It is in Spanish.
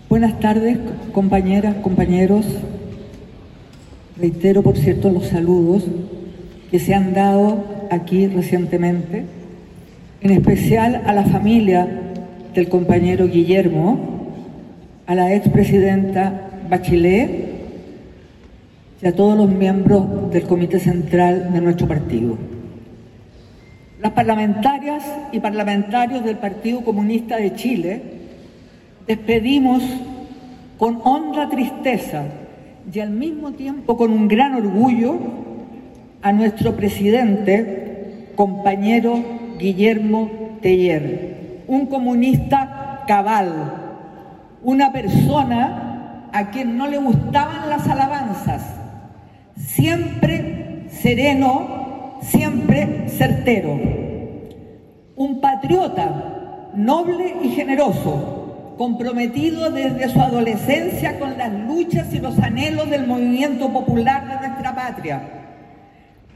Buenas tardes, compañeras, compañeros. Reitero, por cierto, los saludos que se han dado aquí recientemente, en especial a la familia del compañero Guillermo, a la expresidenta Bachelet y a todos los miembros del Comité Central de nuestro partido. Las parlamentarias y parlamentarios del Partido Comunista de Chile despedimos con honda tristeza y al mismo tiempo con un gran orgullo a nuestro presidente, compañero Guillermo Teller, un comunista cabal, una persona a quien no le gustaban las alabanzas, siempre sereno, siempre certero, un patriota noble y generoso, comprometido desde su adolescencia con las luchas y los anhelos del movimiento popular de nuestra patria,